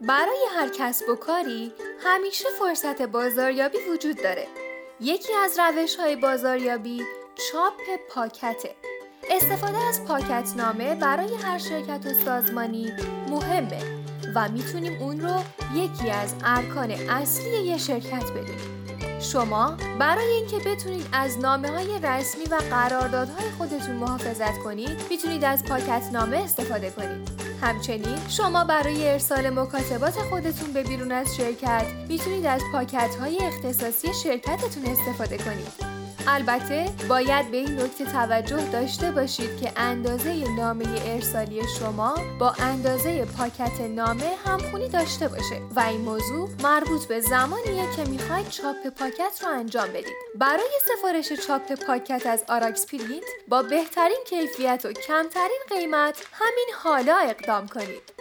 برای هر کسب و کاری همیشه فرصت بازاریابی وجود داره. یکی از روش‌های بازاریابی چاپ پاکته. استفاده از پاکتنامه برای هر شرکت و سازمانی مهمه و میتونیم اون رو یکی از ارکان اصلی یه شرکت بدونیم. شما برای اینکه بتونید از نامه‌های رسمی و قراردادهای خودتون محافظت کنید، میتونید از پاکتنامه استفاده کنید. همچنین شما برای ارسال مکاتبات خودتون به بیرون از شرکت میتونید از پاکت‌های اختصاصی شرکتتون استفاده کنید. البته باید به این نکته توجه داشته باشید که اندازه نامه ارسالی شما با اندازه پاکت نامه همخونی داشته باشه و این موضوع مربوط به زمانیه که میخواید چاپ پاکت رو انجام بدید. برای سفارش چاپ پاکت از آراکس پرینت با بهترین کیفیت و کمترین قیمت همین حالا اقدام کنید.